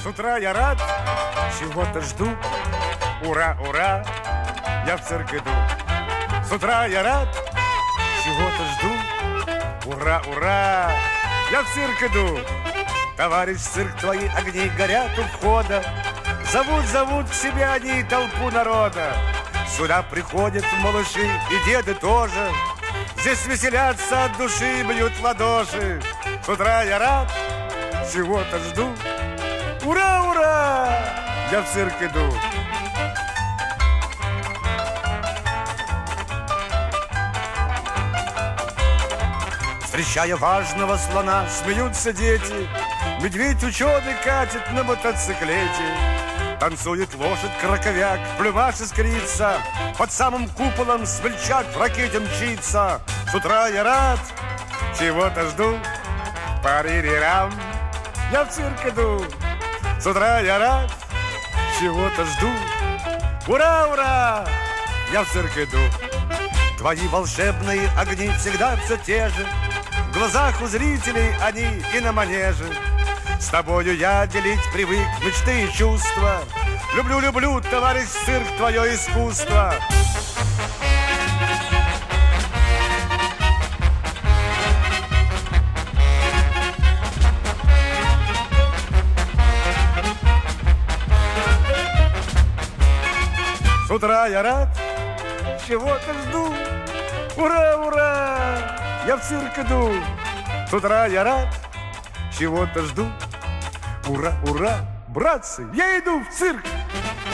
утра я рад, чего-то жду. Ура, ура, я в цирк иду. С утра я рад, чего-то жду. Ура, ура, я в цирк иду. Товарищ цирк, твои огни горят у входа. Зовут к себе они толпу народа. Сюда приходят малыши и деды тоже. Здесь веселятся от души, бьют в ладоши. С утра я рад, чего-то жду. Ура, ура, я в цирк иду. Встречая важного слона, смеются дети. Медведь ученый катит на мотоциклете. Танцует лошадь-краковяк, плюмаж искрится. Под самым куполом смельчак в ракете мчится. С утра я рад, чего-то жду. Паририрам, я в цирк иду. С утра я рад, чего-то жду. Ура, ура, я в цирк иду. Твои волшебные огни всегда все те же. В глазах у зрителей они и на манеже. С тобою я делить привык мечты и чувства. Люблю, люблю, товарищ цирк, твое искусство. С утра я рад, чего-то жду. Ура, ура, я в цирк иду. С утра я рад, чего-то жду. Ура, ура, братцы, я иду в цирк.